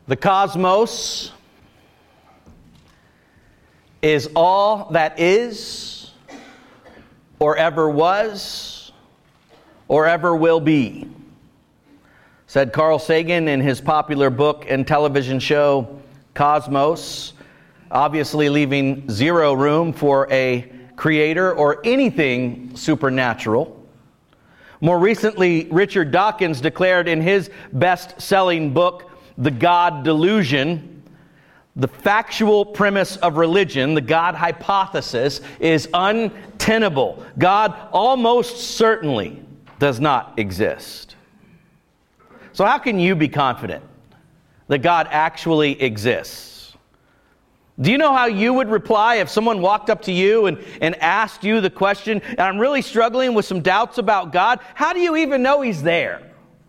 The cosmos is all that is, or ever was, or ever will be, said Carl Sagan in his popular book and television show, Cosmos, obviously leaving zero room for a creator or anything supernatural. More recently, Richard Dawkins declared in his best-selling book, The God Delusion, the factual premise of religion, the God hypothesis, is untenable. God almost certainly does not exist. So how can you be confident that God actually exists? Do you know how you would reply if someone walked up to you and asked you the question, and I'm really struggling with some doubts about God, how do you even know He's there?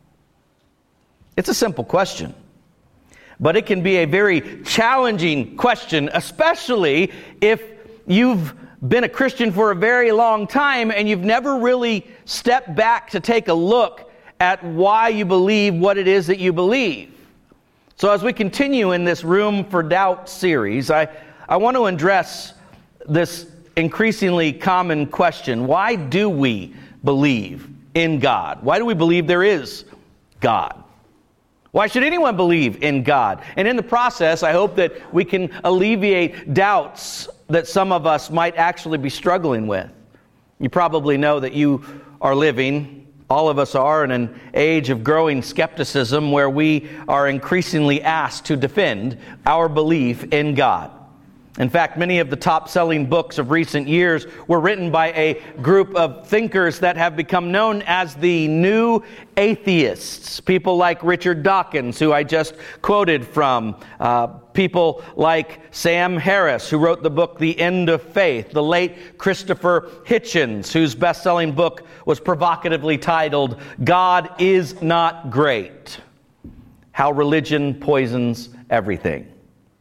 It's a simple question, but it can be a very challenging question, especially if you've been a Christian for a very long time and you've never really stepped back to take a look at why you believe what it is that you believe. So as we continue in this Room for Doubt series, I want to address this increasingly common question. Why do we believe in God? Why do we believe there is God? Why should anyone believe in God? And in the process, I hope that we can alleviate doubts that some of us might actually be struggling with. You probably know that you are living, all of us are, in an age of growing skepticism where we are increasingly asked to defend our belief in God. In fact, many of the top-selling books of recent years were written by a group of thinkers that have become known as the New Atheists. People like Richard Dawkins, who I just quoted from. People like Sam Harris, who wrote the book The End of Faith. The late Christopher Hitchens, whose best-selling book was provocatively titled, God is Not Great: How Religion Poisons Everything.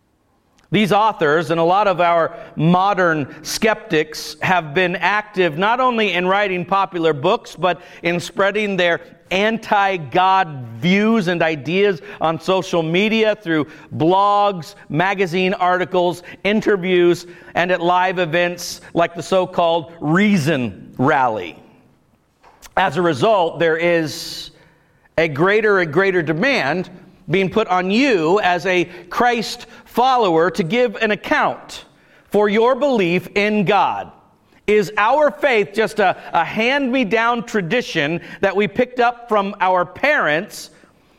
These authors and a lot of our modern skeptics have been active not only in writing popular books, but in spreading their anti-God views and ideas on social media through blogs, magazine articles, interviews, and at live events like the so-called Reason Rally. As a result, there is a greater and greater demand being put on you as a Christ follower to give an account for your belief in God. Is our faith just a hand-me-down tradition that we picked up from our parents?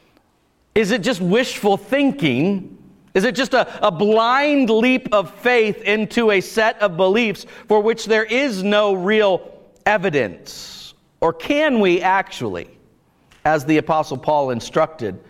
Is it just wishful thinking? Is it just a blind leap of faith into a set of beliefs for which there is no real evidence? Or can we actually, as the Apostle Paul instructed,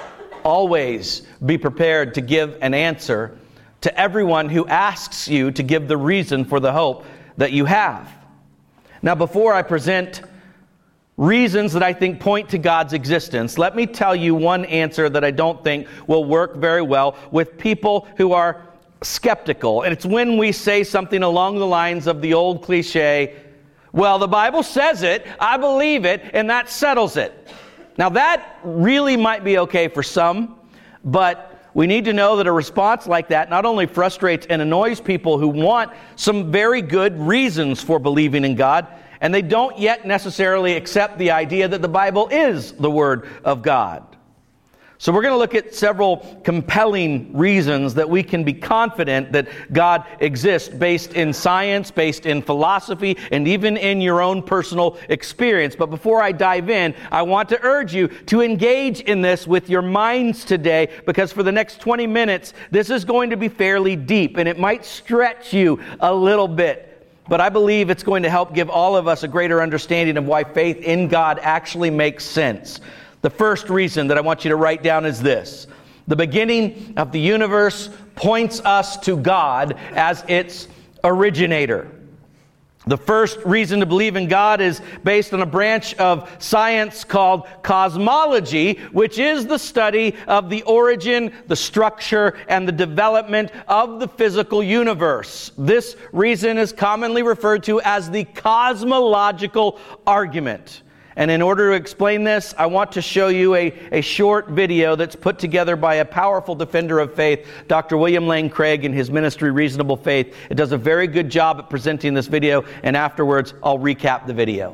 always be prepared to give an answer to everyone who asks you to give the reason for the hope that you have? Now, before I present reasons that I think point to God's existence, let me tell you one answer that I don't think will work very well with people who are skeptical. And it's when we say something along the lines of the old cliche, well, the Bible says it, I believe it, and that settles it. Now that really might be okay for some, but we need to know that a response like that not only frustrates and annoys people who want some very good reasons for believing in God, and they don't yet necessarily accept the idea that the Bible is the Word of God. So we're going to look at several compelling reasons that we can be confident that God exists, based in science, based in philosophy, and even in your own personal experience. But before I dive in, I want to urge you to engage in this with your minds today, because for the next 20 minutes, this is going to be fairly deep, and it might stretch you a little bit. But I believe it's going to help give all of us a greater understanding of why faith in God actually makes sense. The first reason that I want you to write down is this: the beginning of the universe points us to God as its originator. The first reason to believe in God is based on a branch of science called cosmology, which is the study of the origin, the structure, and the development of the physical universe. This reason is commonly referred to as the cosmological argument. And in order to explain this, I want to show you a short video that's put together by a powerful defender of faith, Dr. William Lane Craig, in his ministry, Reasonable Faith. It does a very good job at presenting this video, and afterwards, I'll recap the video.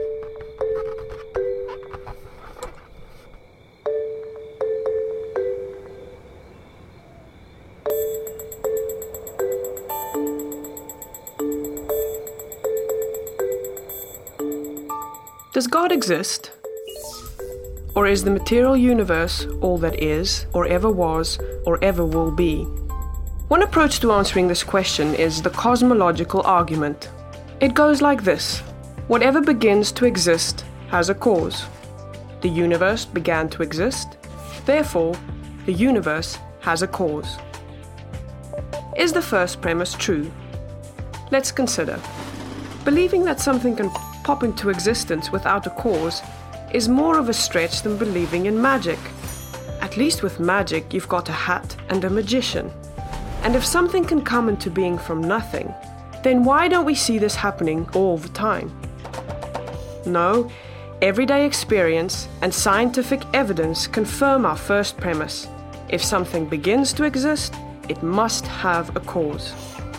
Does God exist? Or is the material universe all that is, or ever was, or ever will be? One approach to answering this question is the cosmological argument. It goes like this: whatever begins to exist has a cause. The universe began to exist, therefore, the universe has a cause. Is the first premise true? Let's consider. Believing that something can pop into existence without a cause is more of a stretch than believing in magic. At least with magic, you've got a hat and a magician. And if something can come into being from nothing, then why don't we see this happening all the time? No, everyday experience and scientific evidence confirm our first premise. If something begins to exist, it must have a cause.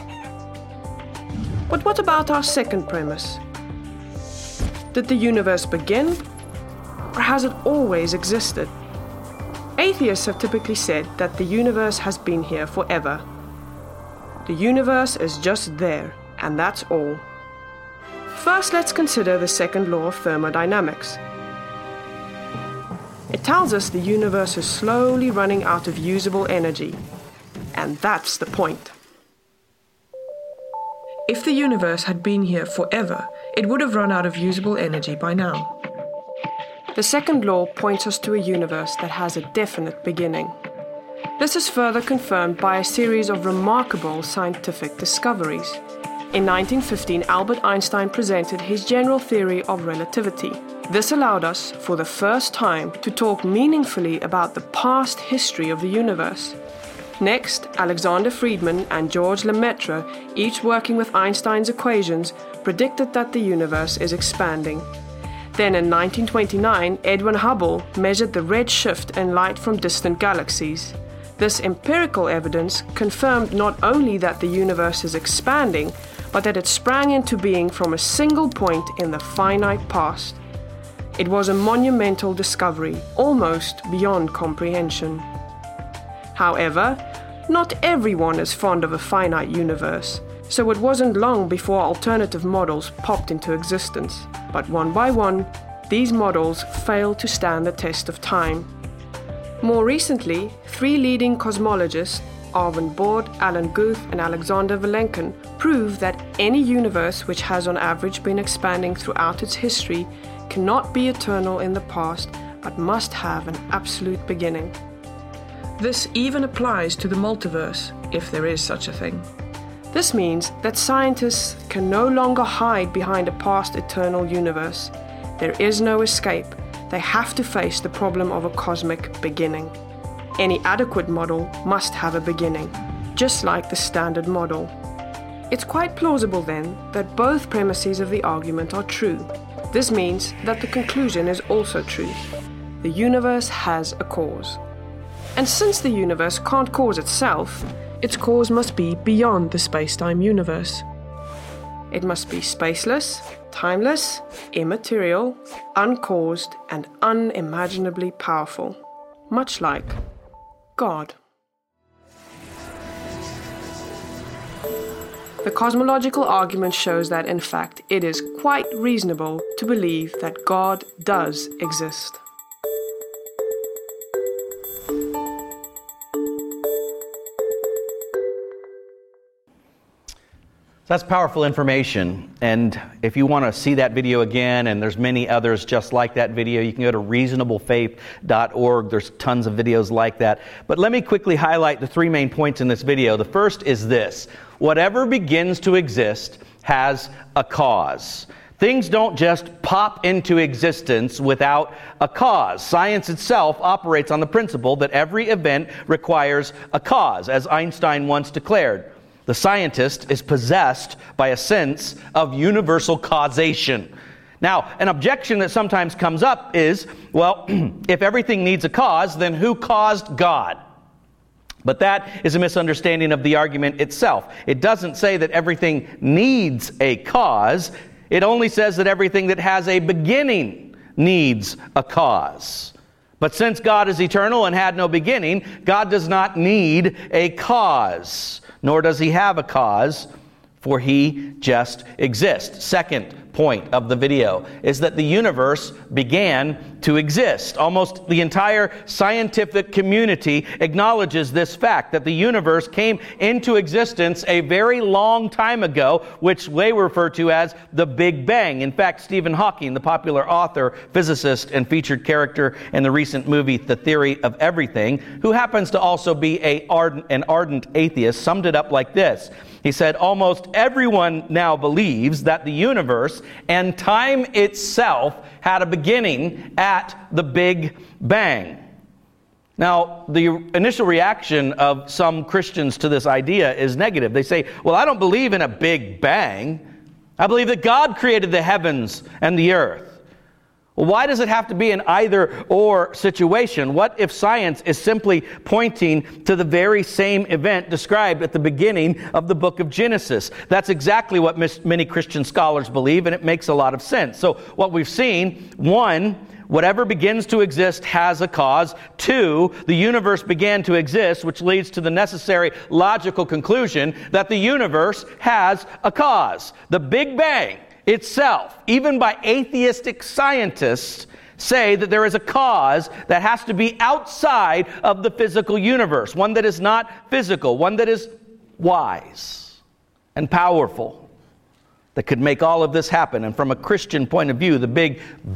But what about our second premise? Did the universe begin, or has it always existed? Atheists have typically said that the universe has been here forever. The universe is just there, and that's all. First, let's consider the second law of thermodynamics. It tells us the universe is slowly running out of usable energy, and that's the point. If the universe had been here forever, it would have run out of usable energy by now. The second law points us to a universe that has a definite beginning. This is further confirmed by a series of remarkable scientific discoveries. In 1915, Albert Einstein presented his general theory of relativity. This allowed us, for the first time, to talk meaningfully about the past history of the universe. Next, Alexander Friedmann and George Lemaitre, each working with Einstein's equations, predicted that the universe is expanding. Then in 1929, Edwin Hubble measured the red shift in light from distant galaxies. This empirical evidence confirmed not only that the universe is expanding, but that it sprang into being from a single point in the finite past. It was a monumental discovery, almost beyond comprehension. However, not everyone is fond of a finite universe, so it wasn't long before alternative models popped into existence. But one by one, these models failed to stand the test of time. More recently, 3 leading cosmologists, Arvind Borde, Alan Guth, and Alexander Vilenkin, prove that any universe which has on average been expanding throughout its history cannot be eternal in the past, but must have an absolute beginning. This even applies to the multiverse, if there is such a thing. This means that scientists can no longer hide behind a past eternal universe. There is no escape. They have to face the problem of a cosmic beginning. Any adequate model must have a beginning, just like the standard model. It's quite plausible then that both premises of the argument are true. This means that the conclusion is also true. The universe has a cause. And since the universe can't cause itself, its cause must be beyond the space-time universe. It must be spaceless, timeless, immaterial, uncaused, and unimaginably powerful, much like God. The cosmological argument shows that, in fact, it is quite reasonable to believe that God does exist. That's powerful information, and if you want to see that video again, and there's many others just like that video, you can go to reasonablefaith.org. There's tons of videos like that. But let me quickly highlight the 3 main points in this video. The first is this: whatever begins to exist has a cause. Things don't just pop into existence without a cause. Science itself operates on the principle that every event requires a cause, as Einstein once declared. The scientist is possessed by a sense of universal causation. Now, an objection that sometimes comes up is, well, if everything needs a cause, then who caused God? But that is a misunderstanding of the argument itself. It doesn't say that everything needs a cause. It only says that everything that has a beginning needs a cause. But since God is eternal and had no beginning, God does not need a cause, nor does he have a cause, for he just exists. Second point of the video is that the universe began to exist. Almost the entire scientific community acknowledges this fact, that the universe came into existence a very long time ago, which they refer to as the Big Bang. In fact, Stephen Hawking, the popular author, physicist, and featured character in the recent movie The Theory of Everything, who happens to also be an ardent atheist, summed it up like this. He said, almost everyone now believes that the universe and time itself had a beginning at the Big Bang. Now, the initial reaction of some Christians to this idea is negative. They say, well, I don't believe in a Big Bang. I believe that God created the heavens and the earth. Well, why does it have to be an either-or situation? What if science is simply pointing to the very same event described at the beginning of the book of Genesis? That's exactly what many Christian scholars believe, and it makes a lot of sense. So what we've seen, 1, whatever begins to exist has a cause. 2, the universe began to exist, which leads to the necessary logical conclusion that the universe has a cause. The Big Bang itself, even by atheistic scientists, say that there is a cause that has to be outside of the physical universe, one that is not physical, one that is wise and powerful, that could make all of this happen. And from a Christian point of view, the Big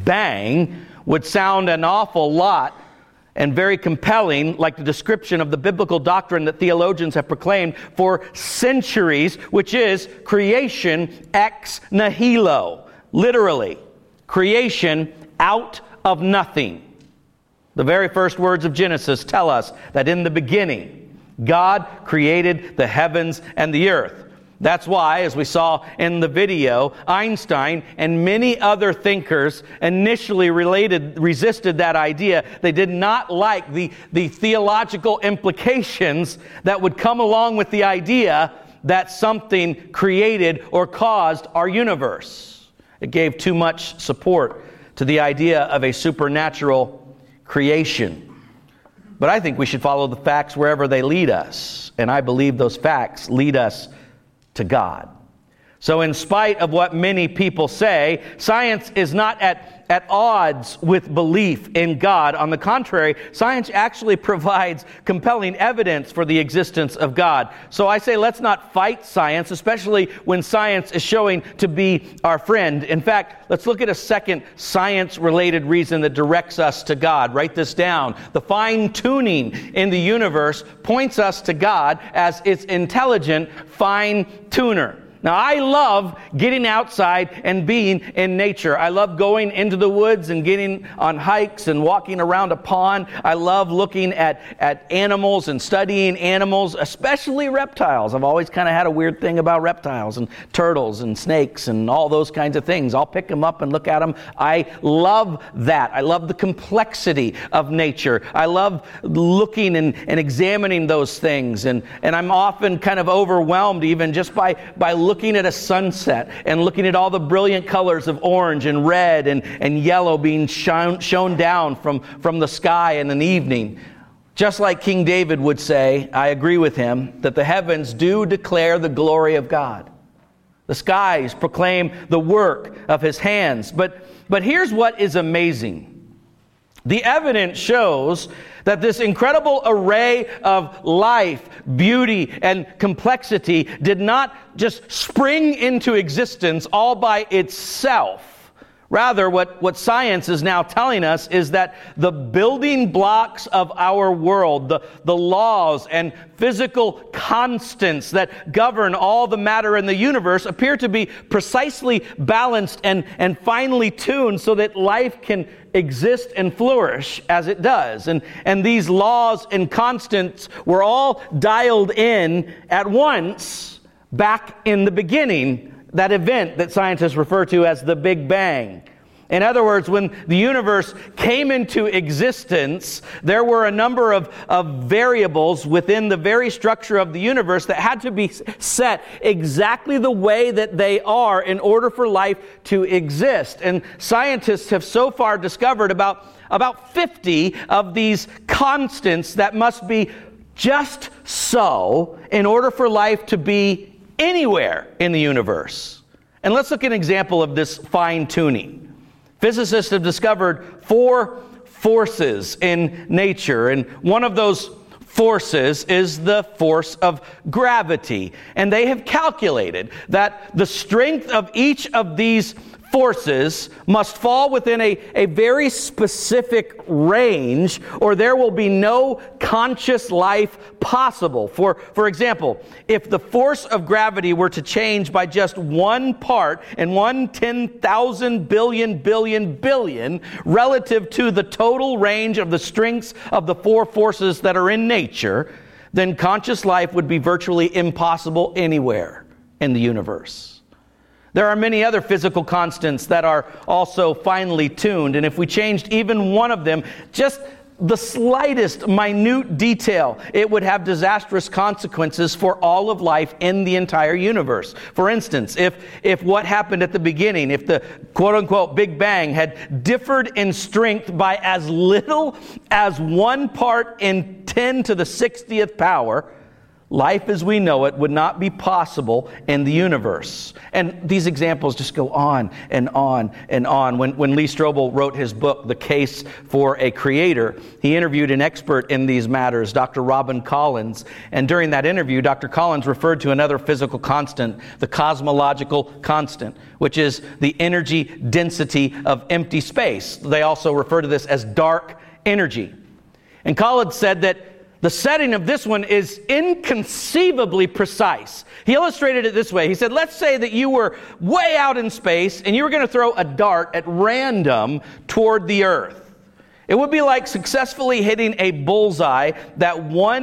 Bang would sound an awful lot and very compelling, like the description of the biblical doctrine that theologians have proclaimed for centuries, which is creation ex nihilo. Literally, creation out of nothing. The very first words of Genesis tell us that in the beginning, God created the heavens and the earth. That's why, as we saw in the video, Einstein and many other thinkers initially resisted that idea. They did not like the theological implications that would come along with the idea that something created or caused our universe. It gave too much support to the idea of a supernatural creation. But I think we should follow the facts wherever they lead us. And I believe those facts lead us to God. So in spite of what many people say, science is not at odds with belief in God. On the contrary, science actually provides compelling evidence for the existence of God. So I say let's not fight science, especially when science is showing to be our friend. In fact, let's look at a second science-related reason that directs us to God. Write this down. The fine-tuning in the universe points us to God as its intelligent fine-tuner. Now, I love getting outside and being in nature. I love going into the woods and getting on hikes and walking around a pond. I love looking at animals and studying animals, especially reptiles. I've always kind of had a weird thing about reptiles and turtles and snakes and all those kinds of things. I'll pick them up and look at them. I love that. I love the complexity of nature. I love looking and examining those things. And I'm often kind of overwhelmed even just by looking at a sunset and looking at all the brilliant colors of orange and red and yellow being shone down from the sky in an evening. Just like King David would say, I agree with him, that the heavens do declare the glory of God. The skies proclaim the work of his hands. But here's what is amazing. The evidence shows that this incredible array of life, beauty, and complexity did not just spring into existence all by itself. Rather, what science is now telling us is that the building blocks of our world, the laws and physical constants that govern all the matter in the universe appear to be precisely balanced and finely tuned so that life can exist and flourish as it does. And these laws and constants were all dialed in at once back in the beginning, that event that scientists refer to as the Big Bang. In other words, when the universe came into existence, there were a number of variables within the very structure of the universe that had to be set exactly the way that they are in order for life to exist. And scientists have so far discovered about 50 of these constants that must be just so in order for life to be anywhere in the universe. And let's look at an example of this fine-tuning. Physicists have discovered 4 forces in nature, and one of those forces is the force of gravity. And they have calculated that the strength of each of these forces must fall within a very specific range, or there will be no conscious life possible. For example, if the force of gravity were to change by just 1 part in 1/10,000 billion relative to the total range of the strengths of the 4 forces that are in nature, then conscious life would be virtually impossible anywhere in the universe. There are many other physical constants that are also finely tuned, and if we changed even one of them, just the slightest minute detail, it would have disastrous consequences for all of life in the entire universe. For instance, if what happened at the beginning, if the quote-unquote Big Bang had differed in strength by as little as 1 part in 10 to the 60th power, life as we know it would not be possible in the universe. And these examples just go on and on and on. When Lee Strobel wrote his book, The Case for a Creator, he interviewed an expert in these matters, Dr. Robin Collins. And during that interview, Dr. Collins referred to another physical constant, the cosmological constant, which is the energy density of empty space. They also refer to this as dark energy. And Collins said that the setting of this one is inconceivably precise. He illustrated it this way. He said, let's say that you were way out in space and you were going to throw a dart at random toward the Earth. It would be like successfully hitting a bullseye that's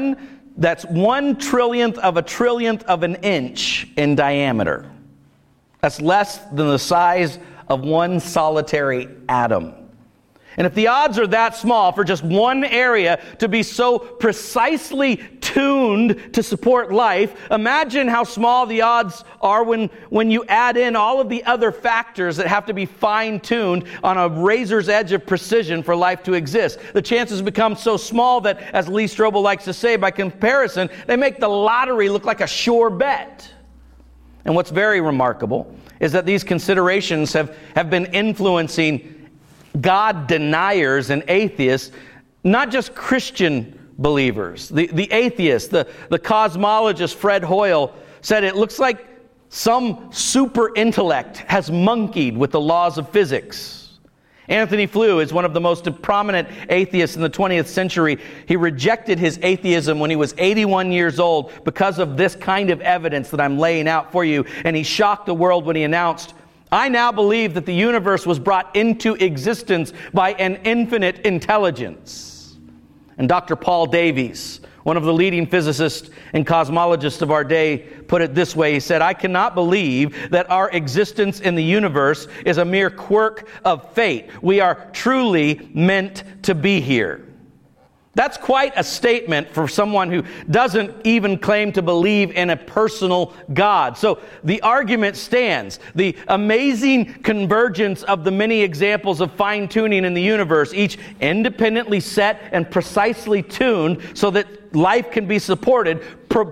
1/1,000,000,000th of a trillionth of an inch in diameter. That's less than the size of one solitary atom. And if the odds are that small for just one area to be so precisely tuned to support life, imagine how small the odds are when you add in all of the other factors that have to be fine-tuned on a razor's edge of precision for life to exist. The chances become so small that, as Lee Strobel likes to say, by comparison, they make the lottery look like a sure bet. And what's very remarkable is that these considerations have been influencing God deniers and atheists, not just Christian believers. The atheist, the cosmologist Fred Hoyle said it looks like some super intellect has monkeyed with the laws of physics. Anthony Flew is one of the most prominent atheists in the 20th century. He rejected his atheism when he was 81 years old because of this kind of evidence that I'm laying out for you. And he shocked the world when he announced, I now believe that the universe was brought into existence by an infinite intelligence. And Dr. Paul Davies, one of the leading physicists and cosmologists of our day, put it this way. He said, I cannot believe that our existence in the universe is a mere quirk of fate. We are truly meant to be here. That's quite a statement for someone who doesn't even claim to believe in a personal God. So the argument stands. The amazing convergence of the many examples of fine-tuning in the universe, each independently set and precisely tuned so that life can be supported,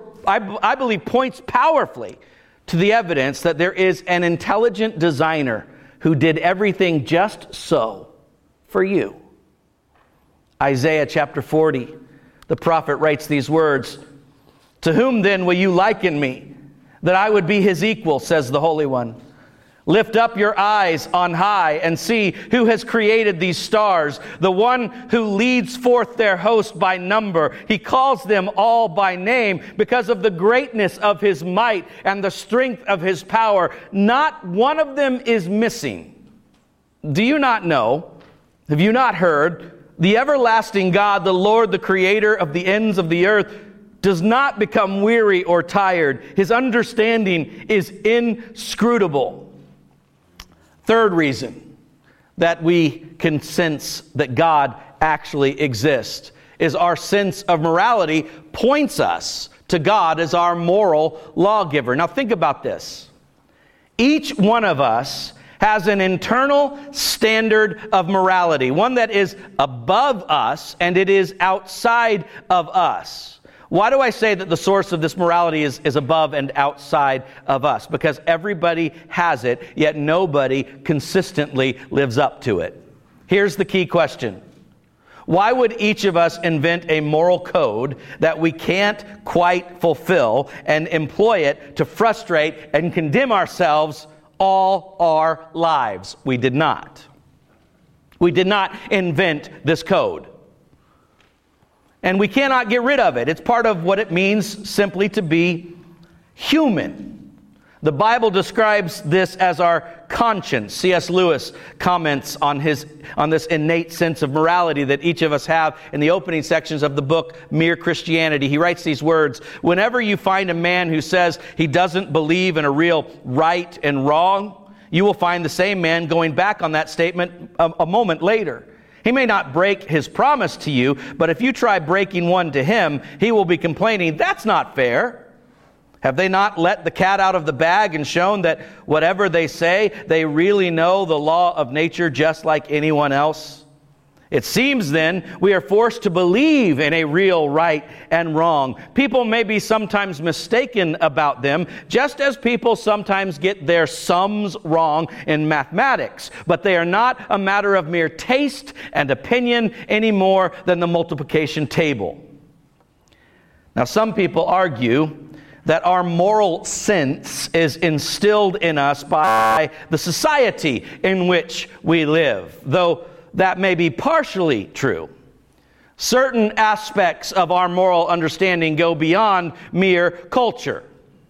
I believe points powerfully to the evidence that there is an intelligent designer who did everything just so for you. Isaiah chapter 40, the prophet writes these words, To whom then will you liken me, that I would be his equal, says the Holy One? Lift up your eyes on high and see who has created these stars, the one who leads forth their host by number. He calls them all by name because of the greatness of his might and the strength of his power. Not one of them is missing. Do you not know? Have you not heard? The everlasting God, the Lord, the creator of the ends of the earth, does not become weary or tired. His understanding is inscrutable. Third reason that we can sense that God actually exists is our sense of morality points us to God as our moral lawgiver. Now think about this. Each one of us has an internal standard of morality, one that is above us and it is outside of us. Why do I say that the source of this morality is above and outside of us? Because everybody has it, yet nobody consistently lives up to it. Here's the key question. Why would each of us invent a moral code that we can't quite fulfill and employ it to frustrate and condemn ourselves all our lives? We did not. We did not invent this code. And we cannot get rid of it. It's part of what it means simply to be human. The Bible describes this as our conscience. C.S. Lewis comments on this innate sense of morality that each of us have in the opening sections of the book, Mere Christianity. He writes these words, "Whenever you find a man who says he doesn't believe in a real right and wrong, you will find the same man going back on that statement a moment later. He may not break his promise to you, but if you try breaking one to him, he will be complaining, 'That's not fair.' Have they not let the cat out of the bag and shown that whatever they say, they really know the law of nature just like anyone else? It seems then we are forced to believe in a real right and wrong. People may be sometimes mistaken about them, just as people sometimes get their sums wrong in mathematics. But they are not a matter of mere taste and opinion any more than the multiplication table." Now, some people argue that our moral sense is instilled in us by the society in which we live, though that may be partially true. Certain aspects of our moral understanding go beyond mere culture.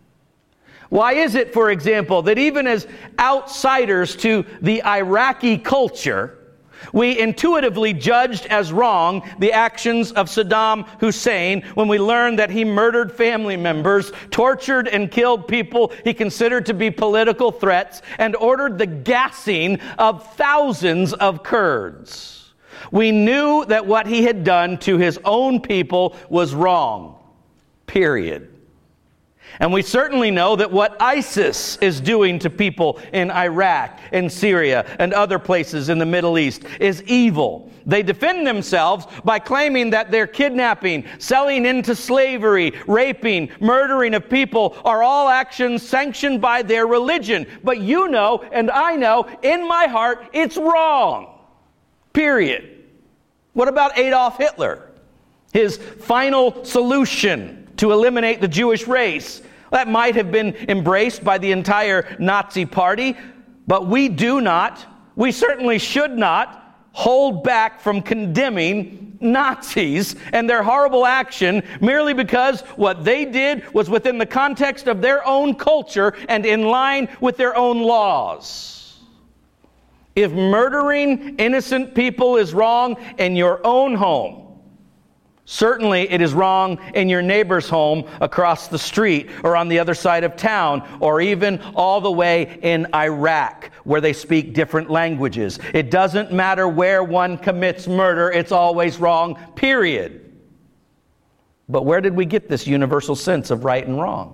Why is it, for example, that even as outsiders to the Iraqi culture, we intuitively judged as wrong the actions of Saddam Hussein when we learned that he murdered family members, tortured and killed people he considered to be political threats, and ordered the gassing of thousands of Kurds? We knew that what he had done to his own people was wrong. Period. And we certainly know that what ISIS is doing to people in Iraq and Syria and other places in the Middle East is evil. They defend themselves by claiming that their kidnapping, selling into slavery, raping, murdering of people are all actions sanctioned by their religion. But you know, and I know, in my heart, it's wrong. Period. What about Adolf Hitler? His final solution to eliminate the Jewish race. That might have been embraced by the entire Nazi party, but we certainly should not hold back from condemning Nazis and their horrible action merely because what they did was within the context of their own culture and in line with their own laws. If murdering innocent people is wrong in your own home, certainly it is wrong in your neighbor's home across the street or on the other side of town or even all the way in Iraq where they speak different languages. It doesn't matter where one commits murder, it's always wrong, period. But where did we get this universal sense of right and wrong?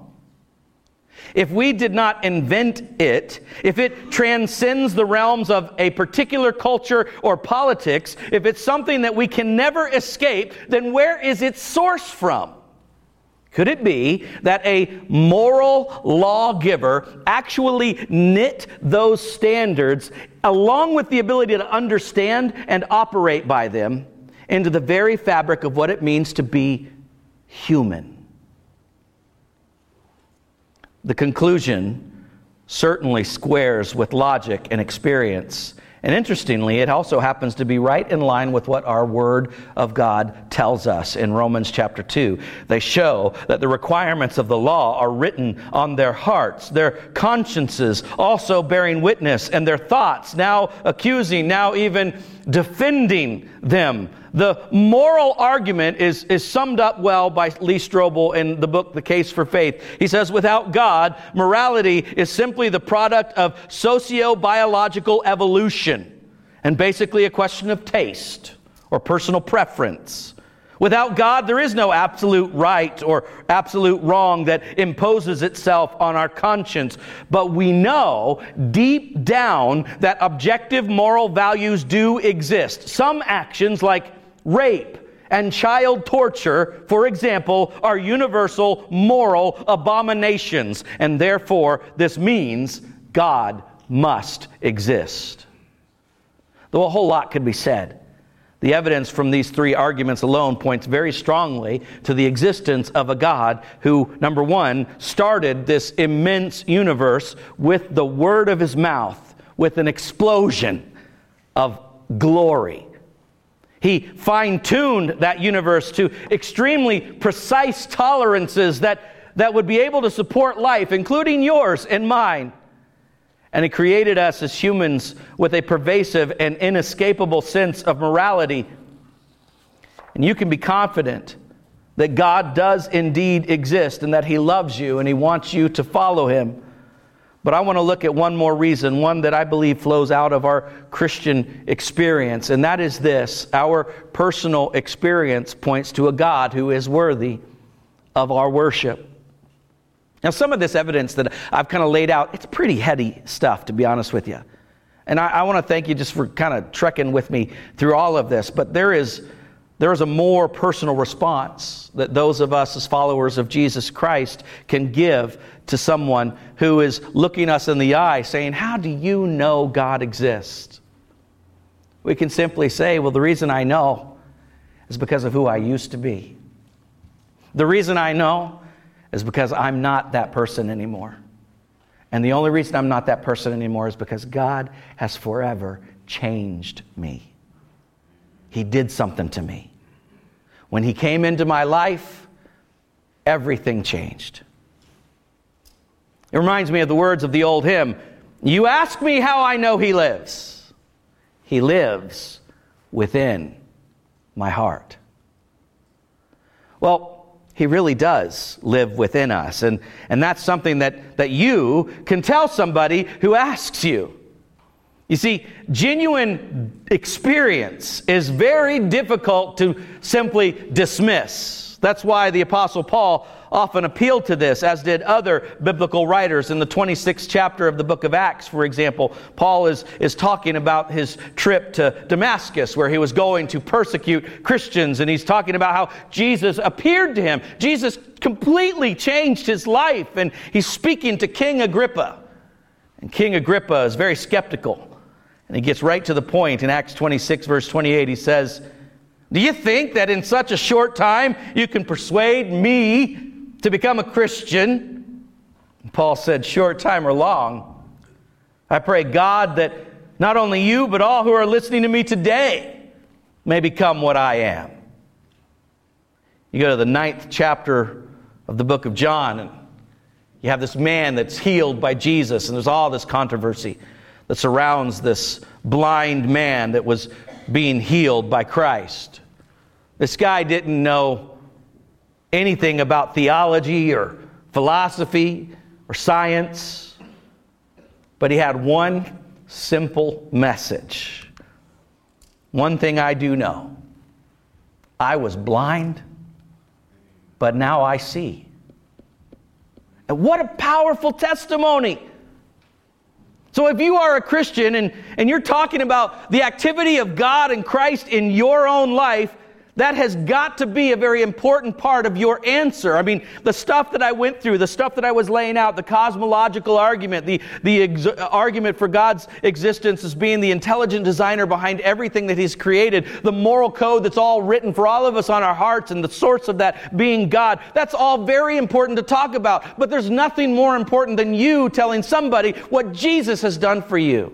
If we did not invent it, if it transcends the realms of a particular culture or politics, if it's something that we can never escape, then where is its source from? Could it be that a moral lawgiver actually knit those standards, along with the ability to understand and operate by them, into the very fabric of what it means to be human? The conclusion certainly squares with logic and experience. And interestingly, it also happens to be right in line with what our Word of God tells us in Romans chapter 2. They show that the requirements of the law are written on their hearts, their consciences also bearing witness, and their thoughts now accusing, now even defending them. The moral argument is summed up well by Lee Strobel in the book, The Case for Faith. He says, without God, morality is simply the product of socio-biological evolution. and basically a question of taste or personal preference. Without God, there is no absolute right or absolute wrong that imposes itself on our conscience. But we know deep down that objective moral values do exist. Some actions like rape and child torture, for example, are universal moral abominations. And therefore, this means God must exist. Though a whole lot could be said, the evidence from these three arguments alone points very strongly to the existence of a God who, number one, started this immense universe with the word of his mouth, with an explosion of glory. He fine-tuned that universe to extremely precise tolerances that would be able to support life, including yours and mine. And He created us as humans with a pervasive and inescapable sense of morality. And you can be confident that God does indeed exist and that He loves you and He wants you to follow Him. But I want to look at one more reason, one that I believe flows out of our Christian experience, and that is this: our personal experience points to a God who is worthy of our worship. Now, some of this evidence that I've kind of laid out, it's pretty heady stuff, to be honest with you. And I want to thank you just for kind of trekking with me through all of this. But there is a more personal response that those of us as followers of Jesus Christ can give to someone who is looking us in the eye saying, "How do you know God exists?" We can simply say, well, the reason I know is because of who I used to be. The reason I know is because I'm not that person anymore. And the only reason I'm not that person anymore is because God has forever changed me. He did something to me. When He came into my life, everything changed. It reminds me of the words of the old hymn, "You ask me how I know He lives. He lives within my heart." Well, He really does live within us. And that's something that you can tell somebody who asks you. You see, genuine experience is very difficult to simply dismiss. That's why the Apostle Paul often appealed to this, as did other biblical writers. In the 26th chapter of the book of Acts, for example, Paul is talking about his trip to Damascus, where he was going to persecute Christians, and he's talking about how Jesus appeared to him. Jesus completely changed his life, and he's speaking to King Agrippa. And King Agrippa is very skeptical, and he gets right to the point. In Acts 26, verse 28, he says, "Do you think that in such a short time you can persuade me to become a Christian?" And Paul said, "Short time or long, I pray God that not only you, but all who are listening to me today may become what I am." You go to the 9th chapter of the book of John, and you have this man that's healed by Jesus, and there's all this controversy that surrounds this blind man that was being healed by Christ. This guy didn't know anything about theology or philosophy or science, but he had one simple message. "One thing I do know, I was blind, but now I see." And what a powerful testimony! So if you are a Christian and you're talking about the activity of God and Christ in your own life, that has got to be a very important part of your answer. I mean, the stuff that I went through, the stuff that I was laying out, the cosmological argument, the argument for God's existence as being the intelligent designer behind everything that He's created, the moral code that's all written for all of us on our hearts, and the source of that being God. That's all very important to talk about. But there's nothing more important than you telling somebody what Jesus has done for you.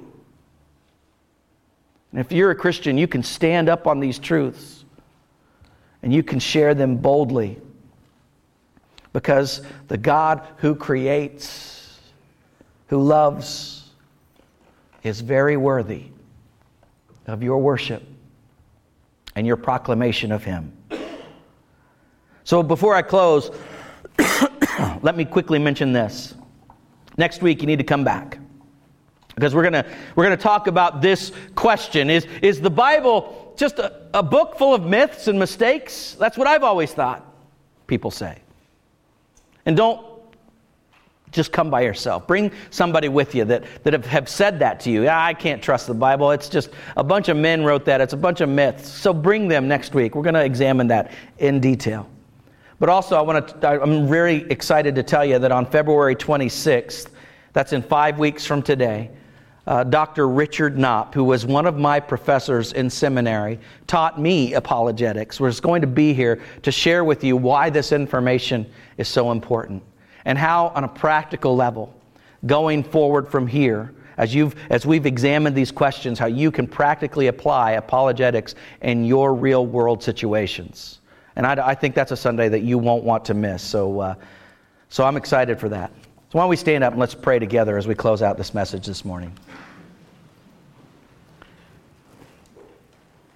And if you're a Christian, you can stand up on these truths and you can share them boldly, because the God who creates, who loves, is very worthy of your worship and your proclamation of Him. So before I close, let me quickly mention this. Next week you need to come back, because we're going to talk about this question. Is the Bible just a book full of myths and mistakes? That's what I've always thought, people say. And don't just come by yourself. Bring somebody with you that have said that to you. I can't trust the Bible. It's just a bunch of men wrote that. It's a bunch of myths. So bring them next week. We're going to examine that in detail. But also, I'm very excited to tell you that on February 26th, that's in 5 weeks from today, Dr. Richard Knopp, who was one of my professors in seminary, taught me apologetics, was going to be here to share with you why this information is so important and how, on a practical level, going forward from here, as we've examined these questions, how you can practically apply apologetics in your real world situations. And I think that's a Sunday that you won't want to miss. So I'm excited for that. So why don't we stand up and let's pray together as we close out this message this morning.